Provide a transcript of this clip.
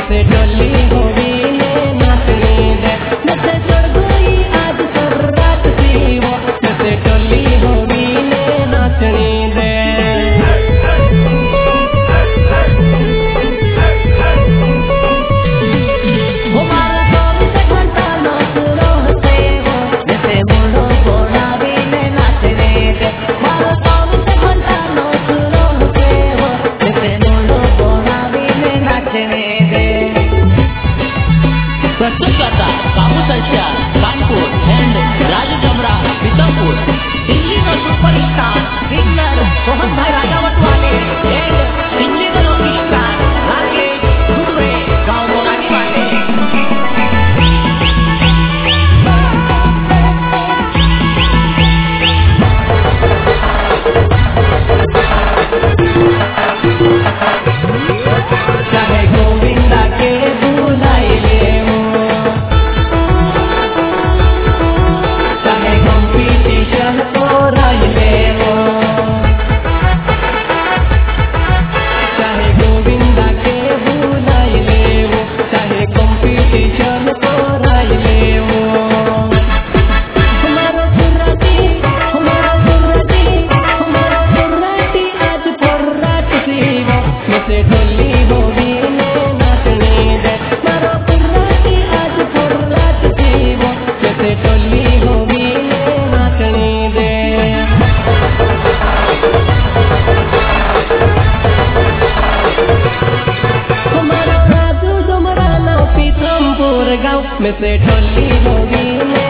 से डोली होगी ने नाचने दे जैसे चढ़ गई आज सब रात सी वो जैसे डोली होगी ने नाचने दे। प्रस्तुत करता बाबू सच्चा कानपुर एंड राजू जमरा बीतापुर दिल्ली का सुपरस्टार सिंगर मोहन भाई राजावत वाले एंड दिल्ली का रॉकस्टार राकेश गुडवे गाँव मोरानी वाले। चाहे गोविंदा के बुलाई ले को राय ले वो चाहे गोविंदा के बुलाई ले वो चाहे कंपटीशन को राय ले वो हमारा सुराती आज फर्राट सी वो मुझसे डोली होगी ने नाचने दे हमारा सुराती आज फर्राट सी वो मुझसे डोली होगी गाँव में से डोली होगी।